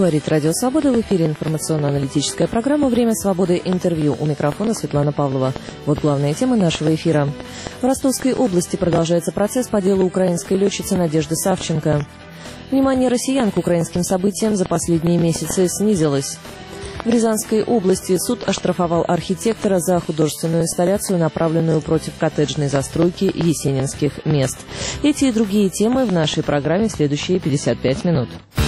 Говорит Радио Свобода, в эфире информационно-аналитическая программа «Время свободы. Интервью». У микрофона Светлана Павлова. Вот главные темы нашего эфира. В Ростовской области продолжается процесс по делу украинской летчицы Надежды Савченко. Внимание россиян к украинским событиям за последние месяцы снизилось. В Рязанской области суд оштрафовал архитектора за художественную инсталляцию, направленную против коттеджной застройки есенинских мест. Эти и другие темы в нашей программе в следующие 55 минут.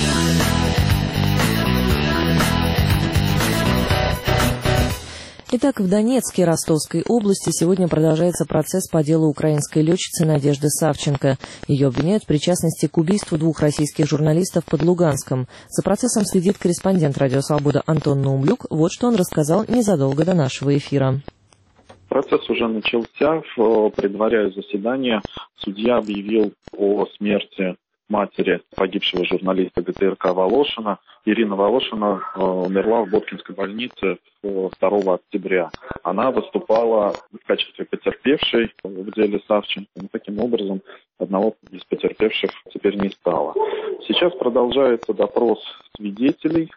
Итак, в Донецке Ростовской области сегодня продолжается процесс по делу украинской летчицы Надежды Савченко. Ее обвиняют в причастности к убийству двух российских журналистов под Луганском. За процессом следит корреспондент «Радио Свобода» Антон Наумлюк. Вот что он рассказал незадолго до нашего эфира. Процесс уже начался. Предваряя заседание, судья объявил о смерти матери погибшего журналиста ГТРК Волошина. Ирина Волошина умерла в Боткинской больнице 2 октября. Она выступала в качестве потерпевшей в деле Савченко. Таким образом, одного из потерпевших теперь не стало. Сейчас продолжается допрос свидетелей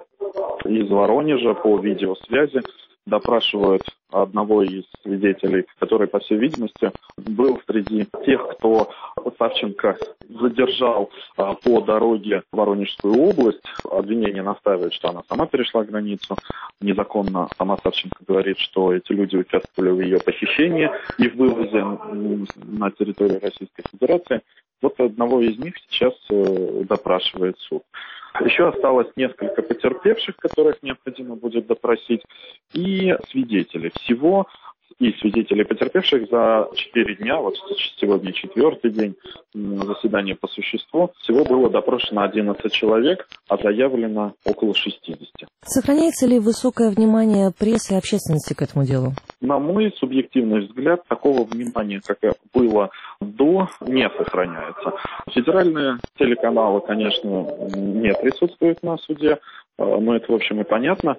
из Воронежа по видеосвязи. Допрашивают одного из свидетелей, который, по всей видимости, был среди тех, кто Савченко задержал по дороге в Воронежскую область. Обвинение настаивает, что она сама перешла границу незаконно. Сама Савченко говорит, что эти люди участвовали в ее похищении и в вывозе на территорию Российской Федерации. Вот одного из них сейчас допрашивает суд. Еще осталось несколько потерпевших, которых необходимо будет допросить, и свидетелей. Всего и свидетелей потерпевших за 4 дня, вот сегодня 4-й день заседания по существу, всего было допрошено 11 человек, а заявлено около 60. Сохраняется ли высокое внимание прессы и общественности к этому делу? На мой субъективный взгляд, такого внимания, как было до, не сохраняется. Федеральные телеканалы, конечно, не присутствуют на суде, но это, в общем, и понятно.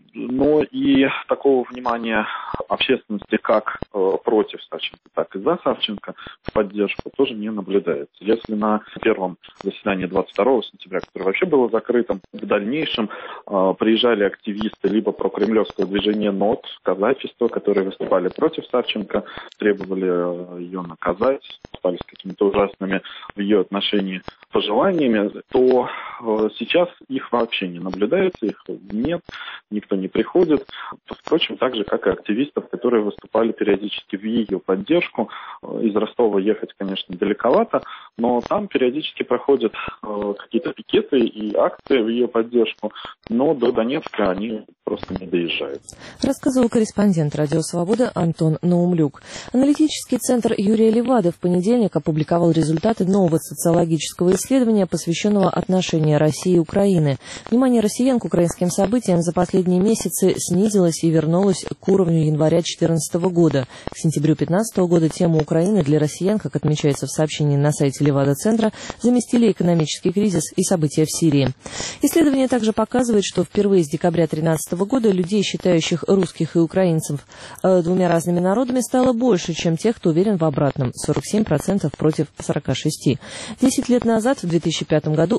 Но и такого внимания общественности как против Савченко, так и за Савченко в поддержку тоже не наблюдается. Если на первом заседании 22 сентября, которое вообще было закрытым, в дальнейшем приезжали активисты либо прокремлевского движения НОТ, казачества, которые выступали против Савченко, требовали ее наказать, выступали с какими-то ужасными в ее отношении пожеланиями, то сейчас их вообще не наблюдается, их нет, никто не приходит. Впрочем, так же, как и активистов, которые выступали периодически в ее поддержку. Из Ростова ехать, конечно, далековато, но там периодически проходят какие-то пикеты и акции в ее поддержку, но до Донецка они просто не доезжают. Рассказывал корреспондент «Радио Свобода» Антон Наумлюк. Аналитический центр Юрия Левады в понедельник опубликовал результаты нового социологического исследования, посвященного отношениям России и Украины. Внимание россиян к украинским событиям за последние месяцы снизилось и вернулось к уровню января 2014 года. К сентябрю 2015 года тему Украины для россиян, как отмечается в сообщении на сайте Левада-центра, заместили экономический кризис и события в Сирии. Исследование также показывает, что впервые с декабря 2013 года людей, считающих русских и украинцев двумя разными народами, стало больше, чем тех, кто уверен в обратном – 47% против 46%. 10 лет назад, в 2005 году,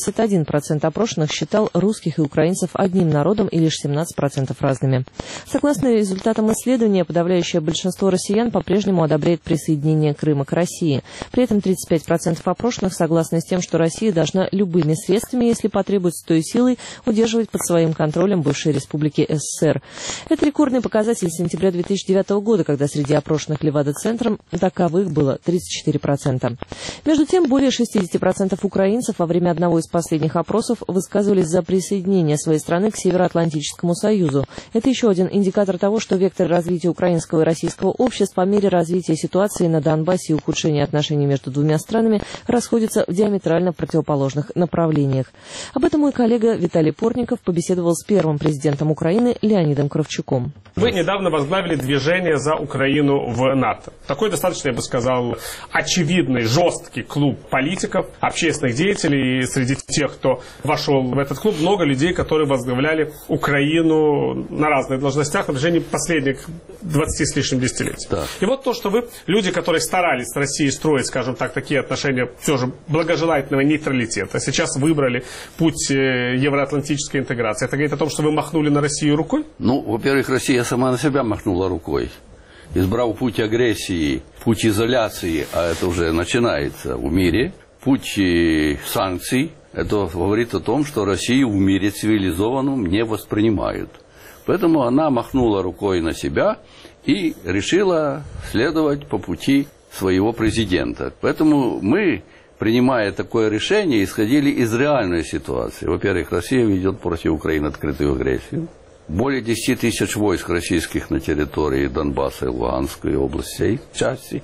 81% опрошенных считал русских и украинцев одним народом и лишь 17% разными. Согласно результатам исследования, подавляющее большинство россиян по-прежнему одобряет присоединение Крыма к России. При этом 35% опрошенных согласны с тем, что Россия должна любыми средствами, если потребуется, той силой, удерживать под своим контролем бывшие республики СССР. Это рекордный показатель сентября 2009 года, когда среди опрошенных Левада-центром таковых было 34%. Между тем, более 60% украинцев во время одного из последних опросов высказывались за присоединение своей страны к Североатлантическому союзу. Это еще один индикатор того, что вектор развития украинского и российского обществ по мере развития ситуации на Донбассе и ухудшения отношений между двумя странами расходится в диаметрально противоположных направлениях. Об этом мой коллега Виталий Портников побеседовал с первым президентом Украины Леонидом Кравчуком. Вы недавно возглавили движение за Украину в НАТО. Такой достаточно, я бы сказал, очевидный, жесткий клуб политиков, общественных деятелей. И среди тех, кто вошел в этот клуб, много людей, которые возглавляли Украину на разных должностях на протяжении последних 20 с лишним 10 лет. десятилетий. Да. И вот то, что вы, люди, которые старались с Россией строить, скажем так, такие отношения все же благожелательного нейтралитета, сейчас выбрали путь евроатлантической интеграции. Это говорит о том, что вы махнули на Россию рукой? Ну, во-первых, Россия сама на себя махнула рукой. Избрав путь агрессии, путь изоляции, а это уже начинается в мире, путь санкций, это говорит о том, что Россию в мире цивилизованном не воспринимают. Поэтому она махнула рукой на себя и решила следовать по пути своего президента. Поэтому мы, принимая такое решение, исходили из реальной ситуации. Во-первых, Россия ведет против Украины открытую агрессию. Более 10 тысяч войск российских на территории Донбасса и Луганской областей, части,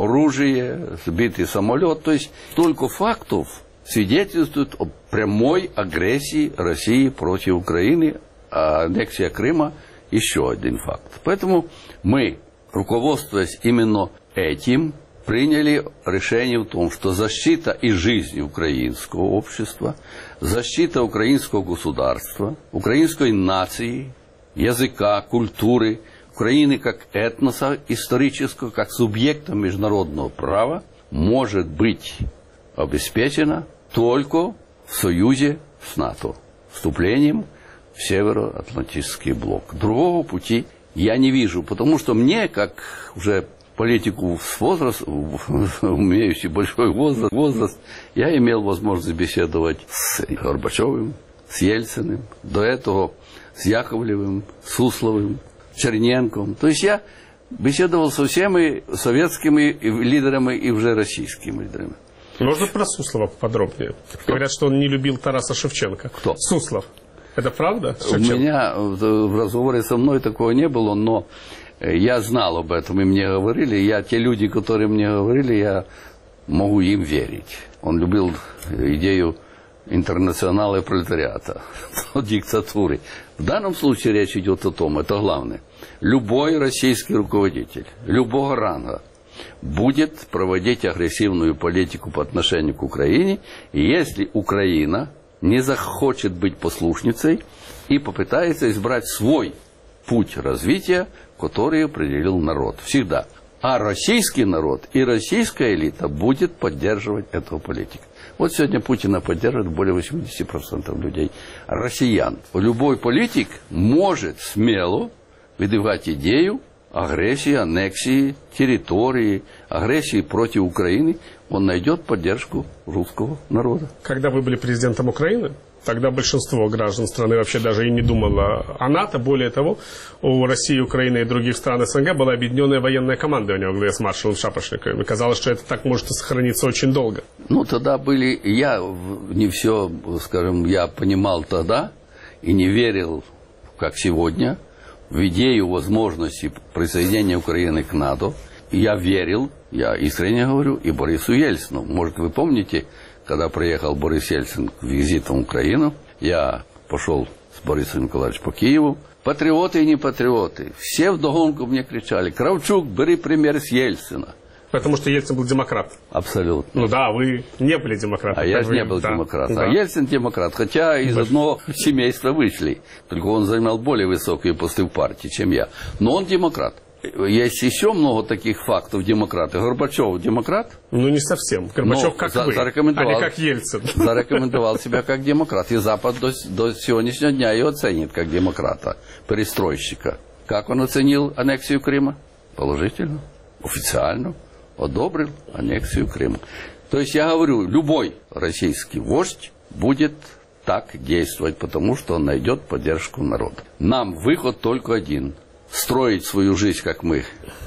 оружие, сбитый самолет. То есть столько фактов свидетельствует о прямой агрессии России против Украины, а аннексия Крыма – еще один факт. Поэтому мы, руководствуясь именно этим, приняли решение в том, что защита и жизнь украинского общества, защита украинского государства, украинской нации, языка, культуры, Украины как этноса исторического, как субъекта международного права может быть обеспечена только в союзе с НАТО, вступлением в Североатлантический блок. Другого пути я не вижу, потому что мне, как уже политику с возрастом, имеющий большой возраст, я имел возможность беседовать с Горбачевым, с Ельциным, до этого с Яковлевым, Сусловым, Черненком. То есть я беседовал со всеми советскими лидерами и уже российскими лидерами. Можно про Суслова подробнее? Говорят, что он не любил Тараса Шевченко. Кто? Суслов. Это правда? У меня в разговоре со мной такого не было, но я знал об этом, и мне говорили. Те люди, которые мне говорили, я могу им верить. Он любил идею интернационала и пролетариата, диктатуры. В данном случае речь идет о том, это главное. Любой российский руководитель, любого ранга, будет проводить агрессивную политику по отношению к Украине, и если Украина не захочет быть послушницей и попытается избрать свой путь развития, который определил народ. Всегда. А российский народ и российская элита будет поддерживать этого политика. Вот сегодня Путина поддерживает более 80% людей. Россиян. Любой политик может смело выдвигать идею агрессии, аннексии территории, агрессии против Украины. Он найдет поддержку русского народа. Когда вы были президентом Украины, тогда большинство граждан страны вообще даже и не думало о НАТО. Более того, у России, Украины и других стран СНГ было объединенное военное командование во главе с маршалом Шапошниковым. И казалось, что это так может сохраниться очень долго. Ну, тогда были... Я не все, скажем, я понимал тогда и не верил, как сегодня, в идею возможности присоединения Украины к НАТО. Я верил, я искренне говорю, и Борису Ельцину. Может, вы помните, когда приехал Борис Ельцин к визиту в Украину, я пошел с Борисом Николаевичем по Киеву. Патриоты и не патриоты, все вдогонку мне кричали: Кравчук, бери пример с Ельцина. Потому что Ельцин был демократ. Абсолютно. Ну да, вы не были демократом. А я же не был демократом. А Ельцин демократ, хотя из одного семейства вышли. Только он занимал более высокие посты в партии, чем я. Но он демократ. Есть еще много таких фактов демократа. Горбачев демократ? Ну, не совсем. Горбачев как вы, а не как Ельцин. Зарекомендовал себя как демократ. И Запад до сегодняшнего дня его оценит как демократа, перестройщика. Как он оценил аннексию Крыма? Положительно, официально. Одобрил аннексию Крыма. То есть я говорю, любой российский вождь будет так действовать, потому что он найдет поддержку народа. Нам выход только один. Строить свою жизнь, как мы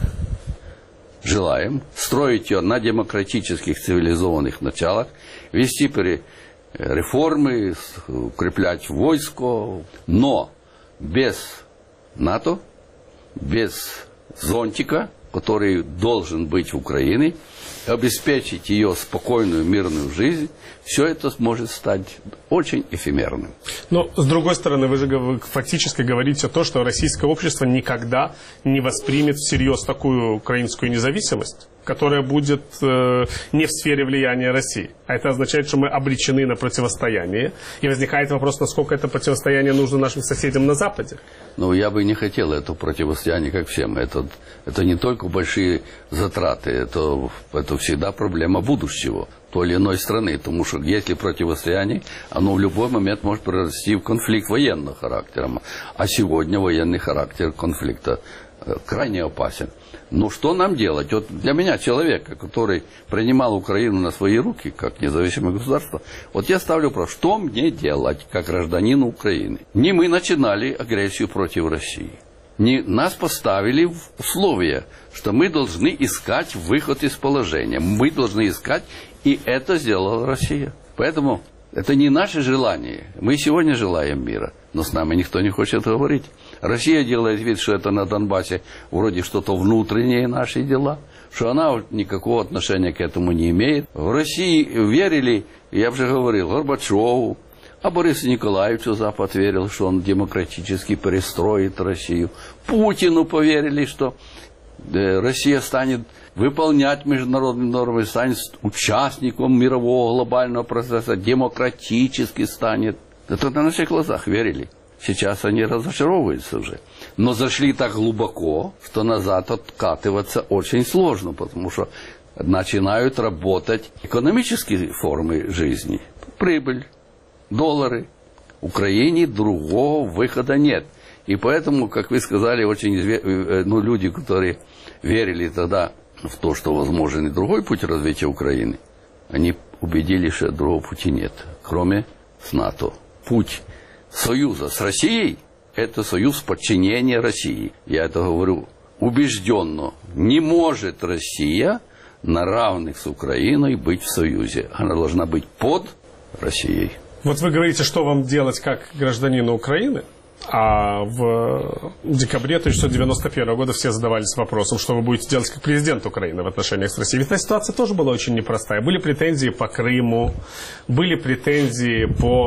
желаем, строить ее на демократических цивилизованных началах, вести реформы, укреплять войско, но без НАТО, без зонтика, который должен быть в Украине, обеспечить ее спокойную, мирную жизнь, все это может стать очень эфемерным. Но, с другой стороны, вы же фактически говорите то, что российское общество никогда не воспримет всерьез такую украинскую независимость, которая будет не в сфере влияния России. А это означает, что мы обречены на противостояние. И возникает вопрос, насколько это противостояние нужно нашим соседям на Западе. Ну, я бы не хотел это противостояние, как всем. Это не только большие затраты, это всегда проблема будущего той или иной страны. Потому что если противостояние, оно в любой момент может прорасти в конфликт военного характера. А сегодня военный характер конфликта крайне опасен. Но что нам делать? Вот для меня, человека, который принимал Украину на свои руки, как независимое государство, вот я ставлю вопрос, что мне делать, как гражданину Украины? Не мы начинали агрессию против России. Не нас поставили в условия, что мы должны искать выход из положения. Мы должны искать, и это сделала Россия. Поэтому это не наше желание. Мы сегодня желаем мира, но с нами никто не хочет говорить. Россия делает вид, что это на Донбассе вроде что-то внутренние наши дела, что она никакого отношения к этому не имеет. В России верили, я уже говорил, Горбачеву, а Борису Николаевичу Запад верил, что он демократически перестроит Россию. Путину поверили, что Россия станет выполнять международные нормы, станет участником мирового глобального процесса, демократически станет. Это на наших глазах верили. Сейчас они разочаровываются уже. Но зашли так глубоко, что назад откатываться очень сложно, потому что начинают работать экономические формы жизни. Прибыль, доллары. В Украине другого выхода нет. И поэтому, как вы сказали, очень люди, которые верили тогда в то, что возможен и другой путь развития Украины, они убедились, что другого пути нет, кроме с НАТО. Путь союза с Россией – это союз подчинения России. Я это говорю убежденно. Не может Россия на равных с Украиной быть в союзе. Она должна быть под Россией. Вот вы говорите, что вам делать как гражданину Украины, а в декабре 1991 года все задавались вопросом, что вы будете делать как президент Украины в отношениях с Россией. Ведь эта ситуация тоже была очень непростая. Были претензии по Крыму, были претензии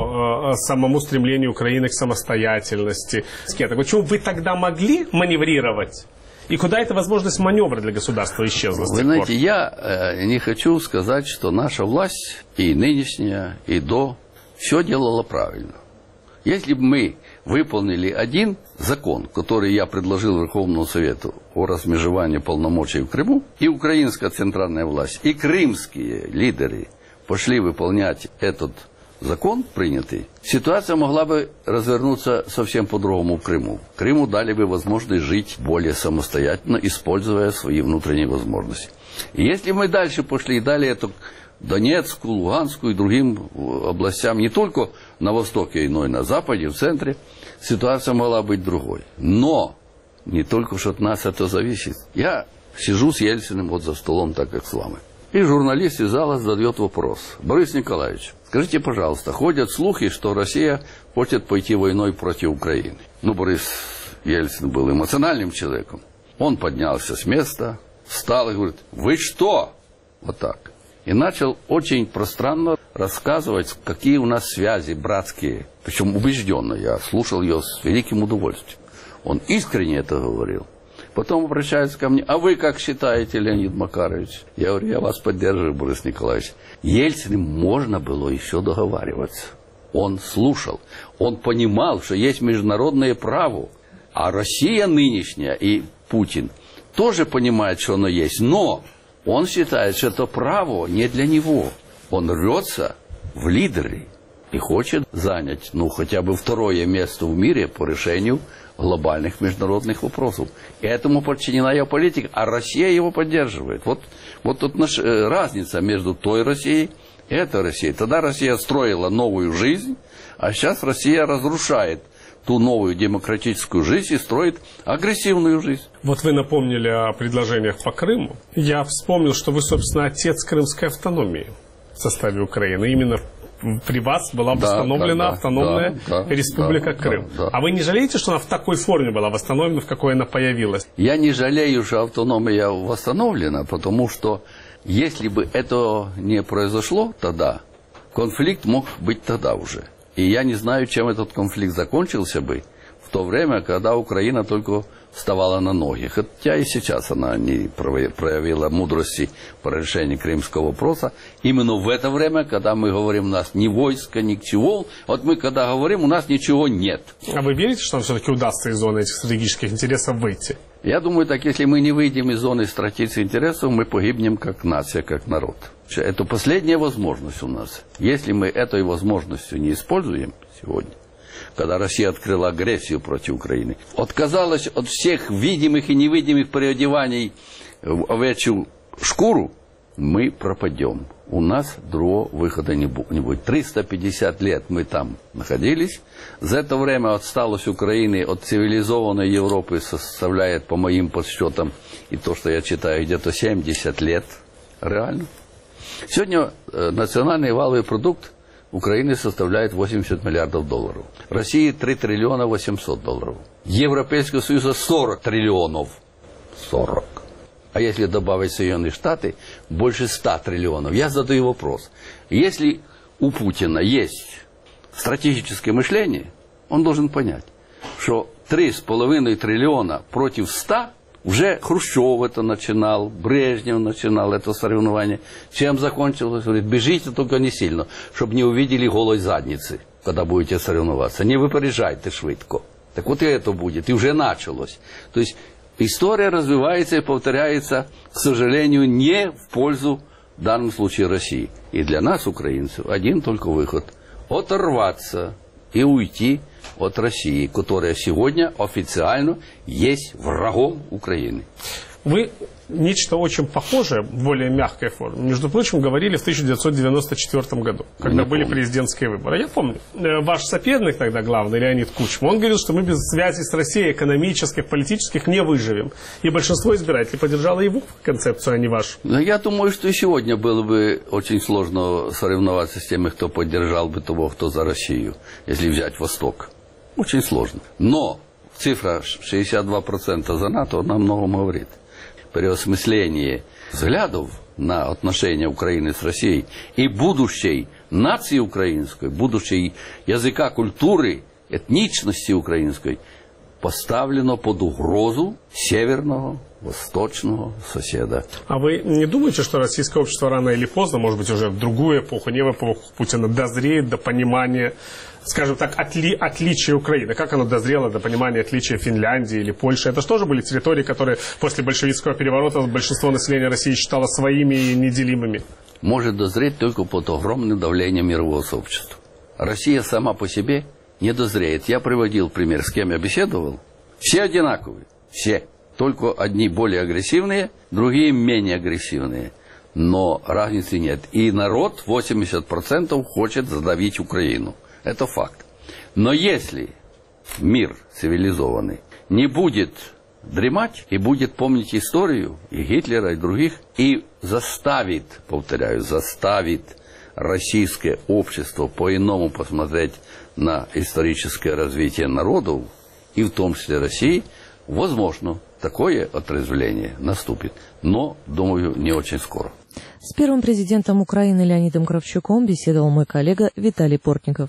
по самому стремлению Украины к самостоятельности. Так почему вы тогда могли маневрировать? И куда эта возможность маневра для государства исчезла? Вы знаете, я не хочу сказать, что наша власть, и нынешняя, и до, все делала правильно. Если бы мы выполнили один закон, который я предложил Верховному Совету о размежевании полномочий в Крыму, и украинская центральная власть, и крымские лидеры пошли выполнять этот закон принятый, ситуация могла бы развернуться совсем по-другому в Крыму. Крыму дали бы возможность жить более самостоятельно, используя свои внутренние возможности. И если мы дальше пошли и дали эту Донецку, Луганску и другим областям, не только на востоке, но и на западе, в центре, ситуация могла быть другой. Но не только что от нас это зависит. Я сижу с Ельциным вот за столом, так как с вами. И журналист из зала задает вопрос. Борис Николаевич, скажите, пожалуйста, ходят слухи, что Россия хочет пойти войной против Украины. Ну, Борис Ельцин был эмоциональным человеком. Он поднялся с места, встал и говорит: вы что? Вот так. И начал очень пространно рассказывать, какие у нас связи братские. Причем убежденно, я слушал ее с великим удовольствием. Он искренне это говорил. Потом обращается ко мне: а вы как считаете, Леонид Макарович? Я говорю: я вас поддерживаю, Борис Николаевич. Ельцину можно было еще договариваться. Он слушал, он понимал, что есть международное право. А Россия нынешняя и Путин тоже понимают, что оно есть. Но он считает, что это право не для него. Он рвется в лидеры и хочет занять, хотя бы второе место в мире по решению глобальных международных вопросов. И этому подчинена ее политика, а Россия его поддерживает. Вот тут разница между той Россией и этой Россией. Тогда Россия строила новую жизнь, а сейчас Россия разрушает ту новую демократическую жизнь и строит агрессивную жизнь. Вот вы напомнили о предложениях по Крыму. Я вспомнил, что вы, собственно, отец крымской автономии в составе Украины. Именно при вас была восстановлена автономная республика Крым. А вы не жалеете, что она в такой форме была восстановлена, в какой она появилась? Я не жалею, что автономия восстановлена, потому что если бы это не произошло тогда, конфликт мог быть тогда уже. И я не знаю, чем этот конфликт закончился бы в то время, когда Украина только вставала на ноги. Хотя и сейчас она не проявила мудрости по решению крымского вопроса. Именно в это время, когда мы говорим, у нас ни войска, ничего. Вот мы когда говорим, у нас ничего нет. А вы верите, что нам все-таки удастся из зоны этих стратегических интересов выйти? Я думаю, так если мы не выйдем из зоны стратегических интересов, мы погибнем как нация, как народ. Это последняя возможность у нас. Если мы этой возможностью не используем сегодня, когда Россия открыла агрессию против Украины, отказалась от всех видимых и невидимых переодеваний в овечью шкуру, мы пропадем. У нас другого выхода не будет. 350 лет мы там находились. За это время отсталость Украины от цивилизованной Европы составляет, по моим подсчетам, и то, что я читаю, где-то 70 лет. Реально. Сегодня национальный валовый продукт Украины составляет 80 миллиардов долларов. России 3 триллиона 800 долларов. Европейского Союза 40 триллионов. 40. А если добавить Соединенные Штаты, больше 100 триллионов. Я задаю вопрос. Если у Путина есть стратегическое мышление, он должен понять, что 3,5 триллиона против 100, уже Хрущев это начинал, Брежнев начинал это соревнование. Чем закончилось? Говорит, бежите только не сильно, чтобы не увидели голой задницы, когда будете соревноваться. Не выпережайте швидко. Так вот и это будет. И уже началось. То есть история развивается и повторяется, к сожалению, не в пользу, в данном случае, России. И для нас, украинцев, один только выход – оторваться и уйти от России, которая сегодня официально есть врагом Украины. Вы нечто очень похожее, в более мягкой форме, между прочим, говорили в 1994 году, когда были президентские выборы. Я помню, ваш соперник тогда главный, Леонид Кучма, он говорил, что мы без связей с Россией экономических, политических не выживем. И большинство избирателей поддержало его концепцию, а не вашу. Но я думаю, что и сегодня было бы очень сложно соревноваться с теми, кто поддержал бы того, кто за Россию, если взять Восток. Очень сложно. Но цифра 62% за НАТО нам многом говорит. Переосмысление взглядов на отношения Украины с Россией и будущей нации украинской, будущей языка, культуры, этничности украинской поставлено под угрозу северного, восточного соседа. А вы не думаете, что российское общество рано или поздно, может быть, уже в другую эпоху, не в эпоху Путина, дозреет до понимания, скажем так, отличия Украины? Как оно дозрело до понимания отличия Финляндии или Польши? Это же тоже были территории, которые после большевистского переворота большинство населения России считало своими и неделимыми. Может дозреть только под огромным давлением мирового сообщества. Россия сама по себе не дозреет. Я приводил пример, с кем я беседовал. Все одинаковые. Все. Только одни более агрессивные, другие менее агрессивные. Но разницы нет. И народ 80% хочет задавить Украину. Это факт. Но если мир цивилизованный не будет дремать и будет помнить историю и Гитлера, и других, и заставит, повторяю, заставит российское общество по-иному посмотреть на историческое развитие народов, и в том числе России, возможно, такое отрезвление наступит. Но, думаю, не очень скоро. С первым президентом Украины Леонидом Кравчуком беседовал мой коллега Виталий Портников.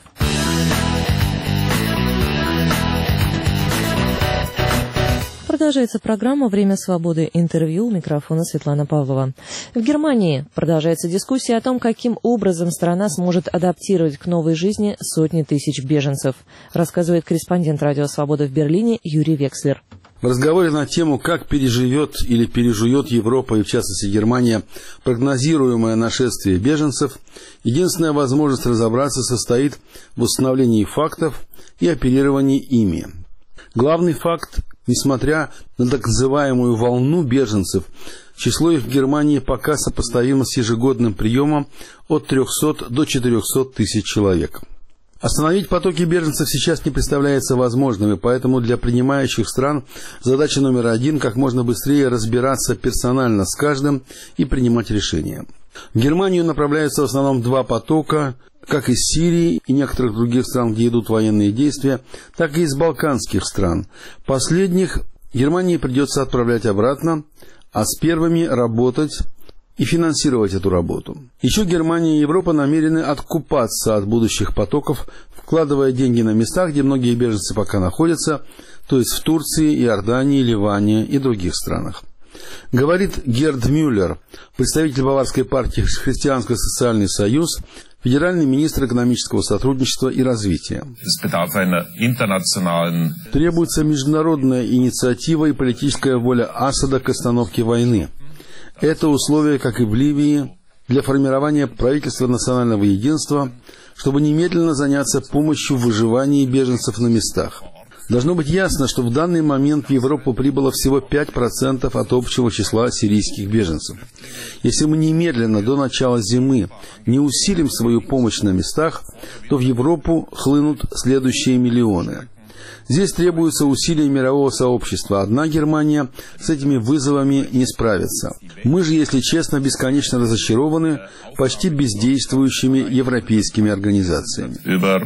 Продолжается программа «Время свободы». Интервью, у микрофона Светлана Павлова. В Германии продолжается дискуссия о том, каким образом страна сможет адаптировать к новой жизни сотни тысяч беженцев, рассказывает корреспондент «Радио Свобода» в Берлине Юрий Векслер. В разговоре на тему, как переживет или пережует Европа, и в частности Германия, прогнозируемое нашествие беженцев, единственная возможность разобраться состоит в установлении фактов и оперировании ими. Главный факт: несмотря на так называемую волну беженцев, число их в Германии пока сопоставимо с ежегодным приемом от 300 до 400 тысяч человек. Остановить потоки беженцев сейчас не представляется возможным, и поэтому для принимающих стран задача номер один – как можно быстрее разбираться персонально с каждым и принимать решения. В Германию направляются в основном два потока, как из Сирии и некоторых других стран, где идут военные действия, так и из балканских стран. Последних Германии придется отправлять обратно, а с первыми работать и финансировать эту работу. Еще Германия и Европа намерены откупаться от будущих потоков, вкладывая деньги на местах, где многие беженцы пока находятся, то есть в Турции, Иордании, Ливане и других странах. Говорит Герд Мюллер, представитель Баварской партии «Христианско-социальный союз», федеральный министр экономического сотрудничества и развития. Требуется международная инициатива и политическая воля Асада к остановке войны. Это условие, как и в Ливии, для формирования правительства национального единства, чтобы немедленно заняться помощью в выживании беженцев на местах. Должно быть ясно, что в данный момент в Европу прибыло всего 5% от общего числа сирийских беженцев. Если мы немедленно до начала зимы не усилим свою помощь на местах, то в Европу хлынут следующие миллионы. Здесь требуются усилия мирового сообщества. Одна Германия с этими вызовами не справится. Мы же, если честно, бесконечно разочарованы почти бездействующими европейскими организациями.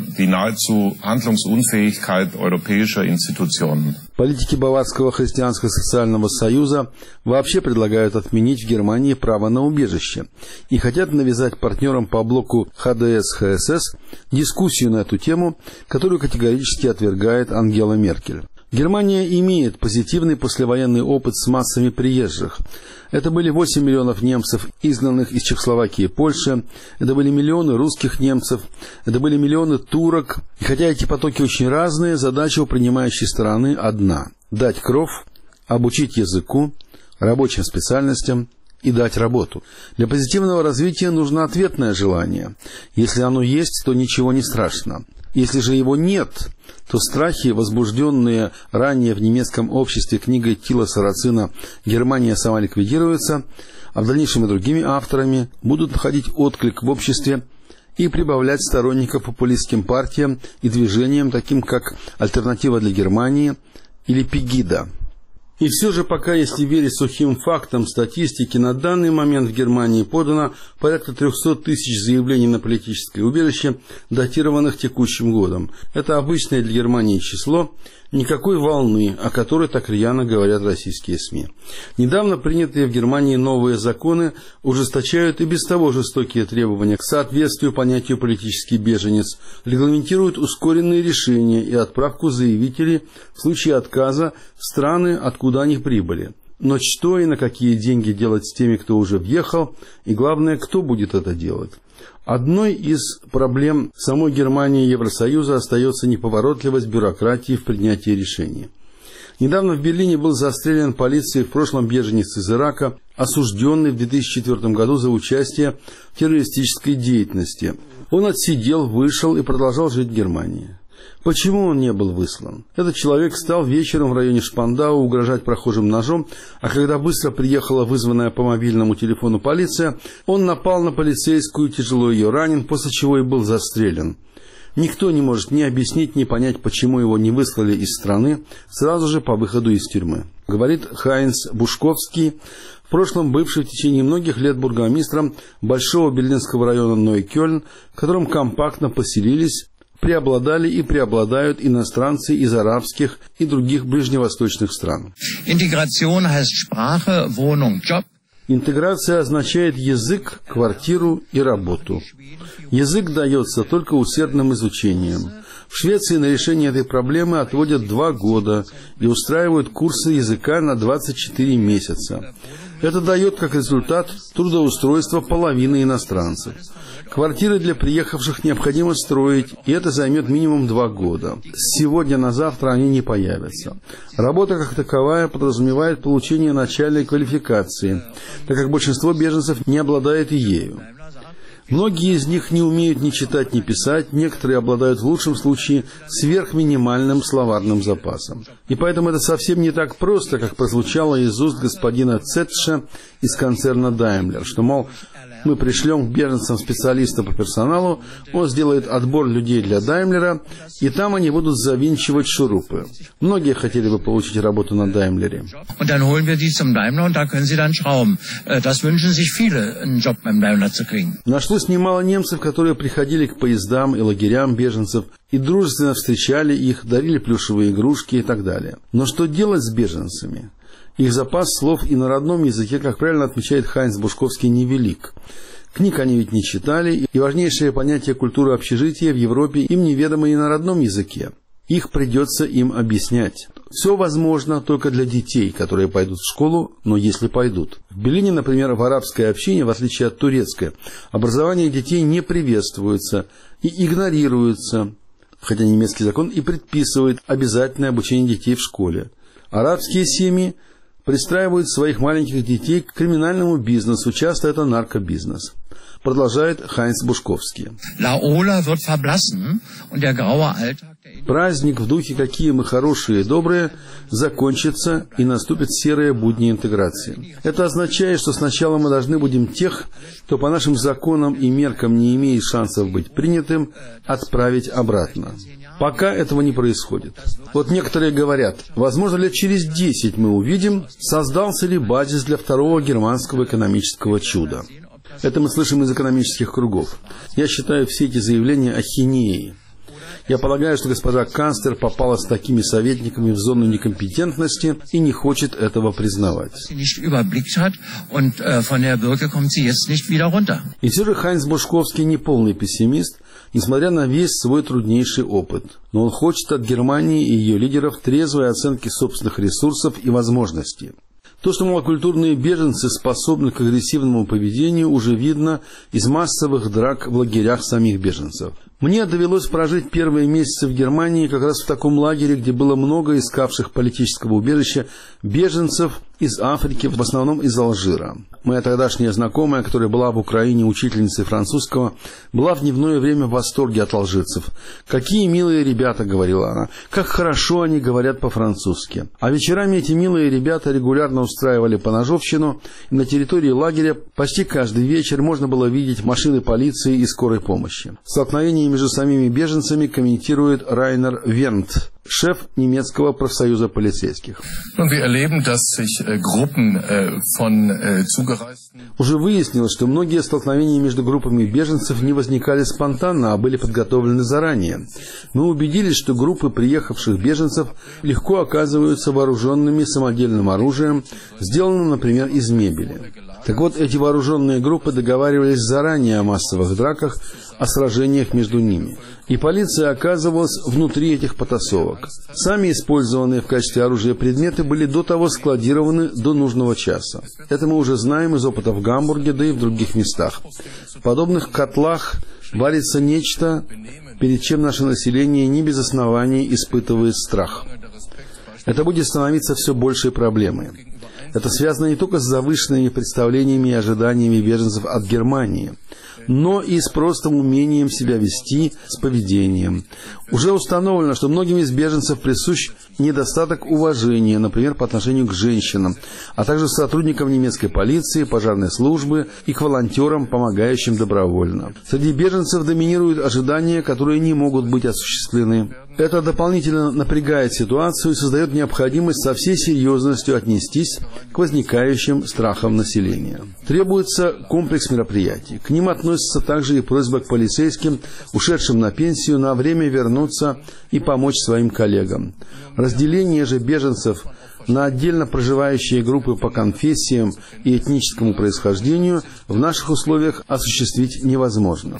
Политики Баварского христианско-социального союза вообще предлагают отменить в Германии право на убежище и хотят навязать партнерам по блоку ХДС-ХСС дискуссию на эту тему, которую категорически отвергает Ангела Меркель. Германия имеет позитивный послевоенный опыт с массами приезжих. Это были 8 миллионов немцев, изгнанных из Чехословакии и Польши. Это были миллионы русских немцев. Это были миллионы турок. И хотя эти потоки очень разные, задача у принимающей стороны одна – дать кров, обучить языку, рабочим специальностям и дать работу. Для позитивного развития нужно ответное желание. Если оно есть, то ничего не страшно. Если же его нет, то страхи, возбужденные ранее в немецком обществе книгой Тила Сарацина «Германия сама ликвидируется», а в дальнейшем и другими авторами, будут находить отклик в обществе и прибавлять сторонников популистским партиям и движениям, таким как «Альтернатива для Германии» или «Пегида». И все же пока, если верить сухим фактам статистики, на данный момент в Германии подано порядка 300 тысяч заявлений на политическое убежище, датированных текущим годом. Это обычное для Германии число, никакой волны, о которой так рьяно говорят российские СМИ. Недавно принятые в Германии новые законы ужесточают и без того жестокие требования к соответствию понятию «политический беженец», регламентируют ускоренные решения и отправку заявителей в случае отказа в страны, откуда они прибыли. Но что и на какие деньги делать с теми, кто уже въехал, и главное, кто будет это делать? Одной из проблем самой Германии и Евросоюза остается неповоротливость бюрократии в принятии решений. Недавно в Берлине был застрелен полицией в прошлом беженец из Ирака, осужденный в 2004 году за участие в террористической деятельности. Он отсидел, вышел и продолжал жить в Германии. Почему он не был выслан? Этот человек стал вечером в районе Шпандау угрожать прохожим ножом, а когда быстро приехала вызванная по мобильному телефону полиция, он напал на полицейскую, тяжело ее ранен, после чего и был застрелен. Никто не может ни объяснить, ни понять, почему его не выслали из страны сразу же по выходу из тюрьмы. Говорит Хайнц Бушковский, в прошлом бывший в течение многих лет бургомистром большого берлинского района Нойкёльн, в котором компактно поселились, преобладали и преобладают иностранцы из арабских и других ближневосточных стран. Интеграция означает язык, квартиру и работу. Язык дается только усердным изучением. В Швеции на решение этой проблемы отводят 2 года и устраивают курсы языка на 24 месяца. Это дает как результат трудоустройство половины иностранцев. Квартиры для приехавших необходимо строить, и это займет минимум 2 года. С сегодня на завтра они не появятся. Работа как таковая подразумевает получение начальной квалификации, так как большинство беженцев не обладает и ею. Многие из них не умеют ни читать, ни писать, некоторые обладают в лучшем случае сверхминимальным словарным запасом. И поэтому это совсем не так просто, как прозвучало из уст господина Цетша из концерна Daimler, что, мол, Мы пришлем к беженцам специалиста по персоналу, он сделает отбор людей для Даймлера, и там они будут завинчивать шурупы. Многие хотели бы получить работу на Даймлере. Нашлось немало немцев, которые приходили к поездам и лагерям беженцев и дружественно встречали их, дарили плюшевые игрушки и так далее. Но что делать с беженцами? Их запас слов и на родном языке, как правильно отмечает Хайнц Бушковский, невелик. Книг они ведь не читали, и важнейшее понятие культуры общежития в Европе им неведомо и на родном языке. Их придется им объяснять. Все возможно только для детей, которые пойдут в школу, но если пойдут. В Берлине, например, в арабской общине, в отличие от турецкой, образование детей не приветствуется и игнорируется, хотя немецкий закон и предписывает обязательное обучение детей в школе. Арабские семьи пристраивают своих маленьких детей к криминальному бизнесу, часто это наркобизнес. Продолжает Хайнц Бушковский. Праздник в духе «какие мы хорошие и добрые» закончится, и наступят серые будни интеграции. Это означает, что сначала мы должны будем тех, кто по нашим законам и меркам не имеет шансов быть принятым, отправить обратно. Пока этого не происходит. Вот некоторые говорят, возможно, лет через 10 мы увидим, создался ли базис для второго германского экономического чуда. Это мы слышим из экономических кругов. Я считаю все эти заявления ахинеей. Я полагаю, что госпожа канцлер попала с такими советниками в зону некомпетентности и не хочет этого признавать. И все же Хайнц Бушковский не полный пессимист, несмотря на весь свой труднейший опыт. Но он хочет от Германии и ее лидеров трезвой оценки собственных ресурсов и возможностей. То, что малокультурные беженцы способны к агрессивному поведению, уже видно из массовых драк в лагерях самих беженцев. Мне довелось прожить первые месяцы в Германии как раз в таком лагере, где было много искавших политического убежища беженцев из Африки, в основном из Алжира. Моя тогдашняя знакомая, которая была в Украине учительницей французского, была в дневное время в восторге от алжирцев. «Какие милые ребята», — говорила она, — «как хорошо они говорят по-французски». А вечерами эти милые ребята регулярно устраивали поножовщину, и на территории лагеря почти каждый вечер можно было видеть машины полиции и скорой помощи. Столкновение между самими беженцами комментирует Райнер Вернт, шеф немецкого профсоюза полицейских. Уже выяснилось, что многие столкновения между группами беженцев не возникали спонтанно, а были подготовлены заранее. Мы убедились, что группы приехавших беженцев легко оказываются вооруженными самодельным оружием, сделанным, например, из мебели. Так вот, эти вооруженные группы договаривались заранее о массовых драках, о сражениях между ними. И полиция оказывалась внутри этих потасовок. Сами использованные в качестве оружия предметы были до того складированы до нужного часа. Это мы уже знаем из опыта в Гамбурге, да и в других местах. В подобных котлах варится нечто, перед чем наше население не без оснований испытывает страх. Это будет становиться все большей проблемой. Это связано не только с завышенными представлениями и ожиданиями беженцев от Германии, но и с простым умением себя вести, с поведением. Уже установлено, что многим из беженцев присущ недостаток уважения, например, по отношению к женщинам, а также сотрудникам немецкой полиции, пожарной службы и к волонтерам, помогающим добровольно. Среди беженцев доминируют ожидания, которые не могут быть осуществлены. Это дополнительно напрягает ситуацию и создает необходимость со всей серьезностью отнестись к возникающим страхам населения. Требуется комплекс мероприятий. К ним относится также и просьба к полицейским, ушедшим на пенсию, на время вернуться и помочь своим коллегам. Разделение же беженцев на отдельно проживающие группы по конфессиям и этническому происхождению в наших условиях осуществить невозможно.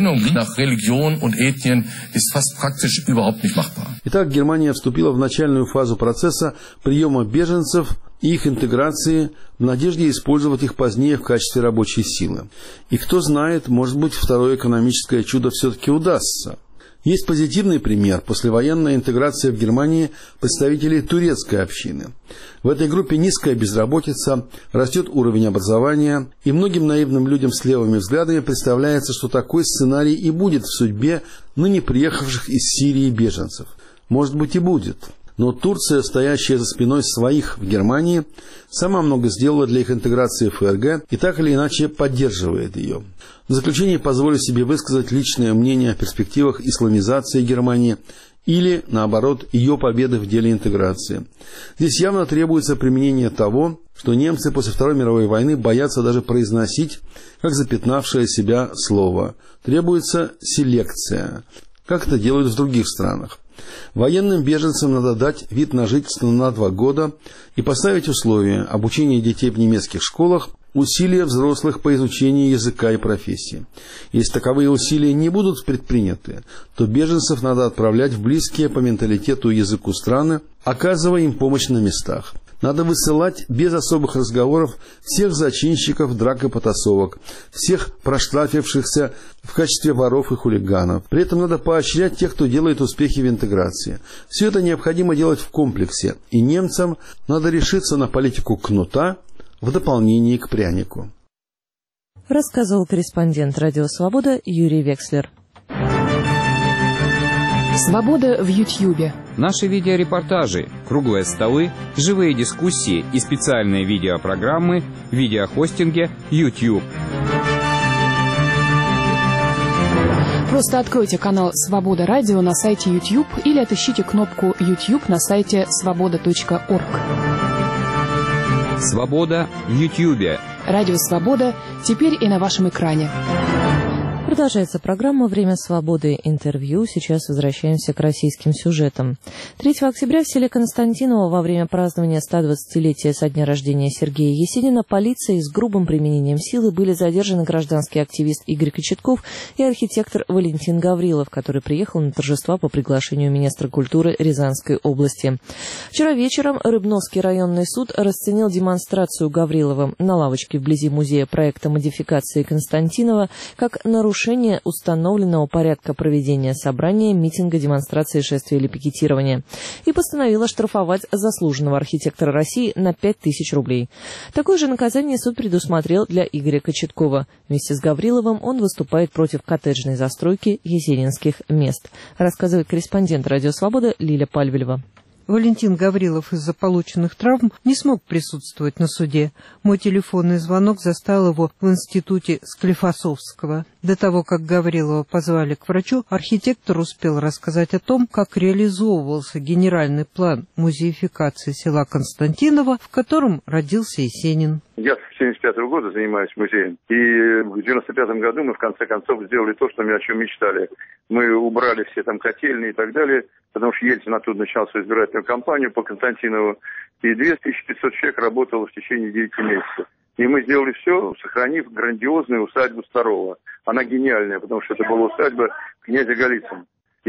Итак, Германия вступила в начальную фазу процесса приема беженцев и их интеграции в надежде использовать их позднее в качестве рабочей силы. И кто знает, может быть, второе экономическое чудо все-таки удастся. Есть позитивный пример – послевоенная интеграция в Германии представителей турецкой общины. В этой группе низкая безработица, растет уровень образования, и многим наивным людям с левыми взглядами представляется, что такой сценарий и будет в судьбе ныне приехавших из Сирии беженцев. Может быть и будет. Но Турция, стоящая за спиной своих в Германии, сама много сделала для их интеграции в ФРГ и так или иначе поддерживает ее. В заключение позволю себе высказать личное мнение о перспективах исламизации Германии или, наоборот, ее победы в деле интеграции. Здесь явно требуется применение того, что немцы после Второй мировой войны боятся даже произносить, как запятнавшее себя слово. Требуется селекция, как это делают в других странах. Военным беженцам надо дать вид на жительство на 2 года и поставить условия обучения детей в немецких школах, усилия взрослых по изучению языка и профессии. Если таковые усилия не будут предприняты, то беженцев надо отправлять в близкие по менталитету и языку страны, оказывая им помощь на местах. Надо высылать без особых разговоров всех зачинщиков драк и потасовок, всех проштрафившихся в качестве воров и хулиганов. При этом надо поощрять тех, кто делает успехи в интеграции. Все это необходимо делать в комплексе, и немцам надо решиться на политику кнута в дополнение к прянику. Рассказывал корреспондент «Радио Свобода» Юрий Векслер. Свобода в Ютьюбе. Наши видеорепортажи, круглые столы, живые дискуссии и специальные видеопрограммы в видеохостинге YouTube. Просто откройте канал «Свобода Радио» на сайте YouTube или отыщите кнопку YouTube на сайте svoboda.org. Свобода в Ютьюбе. Радио «Свобода» теперь и на вашем экране. Продолжается программа «Время свободы. Интервью». Сейчас возвращаемся к российским сюжетам. 3 октября в селе Константиново во время празднования 120-летия со дня рождения Сергея Есенина полицией с грубым применением силы были задержаны гражданский активист Игорь Кочетков и архитектор Валентин Гаврилов, который приехал на торжества по приглашению министра культуры Рязанской области. Вчера вечером Рыбновский районный суд расценил демонстрацию Гавриловым на лавочке вблизи музея проекта модификации Константинова как нарушение установленного порядка проведения собрания, митинга, демонстрации, шествия или пикетирования и постановила штрафовать заслуженного архитектора России на 5000 рублей. Такое же наказание суд предусмотрел для Игоря Кочеткова. Вместе с Гавриловым он выступает против коттеджной застройки есенинских мест, рассказывает корреспондент «Радио Свобода» Лиля Пальвелева. Валентин Гаврилов из-за полученных травм не смог присутствовать на суде. Мой телефонный звонок застал его в институте Склифосовского. До того, как Гаврилова позвали к врачу, архитектор успел рассказать о том, как реализовывался генеральный план музеификации села Константиново, в котором родился Есенин. Я с 1975 года занимаюсь музеем, и в 1995 году мы в конце концов сделали то, что мы о чем мечтали. Мы убрали все там котельные и так далее, потому что Ельцин оттуда начал свою избирательную кампанию по Константинову, и 2500 человек работало в течение 9 месяцев. И мы сделали все, сохранив грандиозную усадьбу Старого. Она гениальная, потому что это была усадьба князя Голицына. И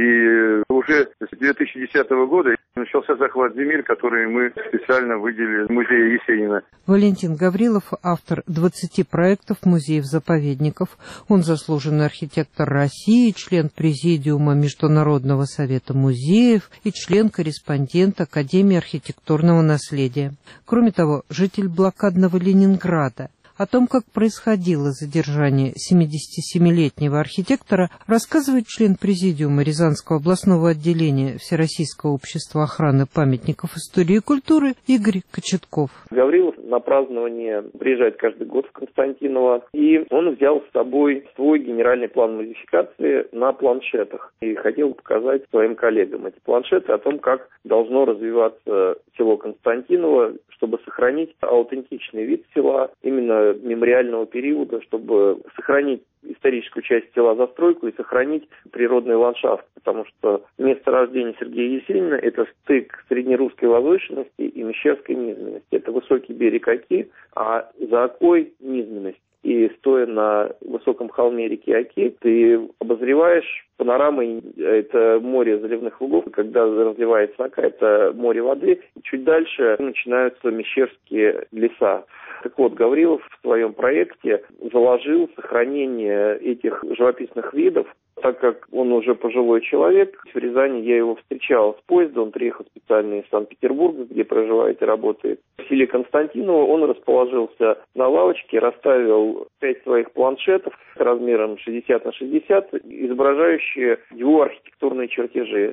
уже с 2010 года начался захват земель, которые мы специально выделили в музее Есенина. Валентин Гаврилов – автор 20 проектов музеев-заповедников. Он заслуженный архитектор России, член Президиума Международного совета музеев и член-корреспондент Академии архитектурного наследия. Кроме того, житель блокадного Ленинграда. О том, как происходило задержание 77-летнего архитектора, рассказывает член Президиума Рязанского областного отделения Всероссийского общества охраны памятников истории и культуры Игорь Кочетков. Гаврилов на празднование приезжает каждый год в Константиново, и он взял с собой свой генеральный план модификации на планшетах и хотел показать своим коллегам эти планшеты о том, как должно развиваться село Константиново, чтобы сохранить аутентичный вид села, именно мемориального периода, чтобы сохранить историческую часть села, застройку и сохранить природный ландшафт, потому что место рождения Сергея Есенина – это стык среднерусской возвышенности и мещерской низменности. Это высокий берег Оки, а за Окой – низменность. И стоя на высоком холме реки Оки, ты обозреваешь панорамой, это море заливных лугов, когда разливается Ока, это море воды. Чуть дальше начинаются мещерские леса. Так вот, Гаврилов в своем проекте заложил сохранение этих живописных видов, так как он уже пожилой человек. В Рязани я его встречал с поезда, он приехал специально из Санкт-Петербурга, где проживает и работает. В селе Константиново он расположился на лавочке, расставил 5 своих планшетов размером 60 на 60, изображающие его архитектурные чертежи.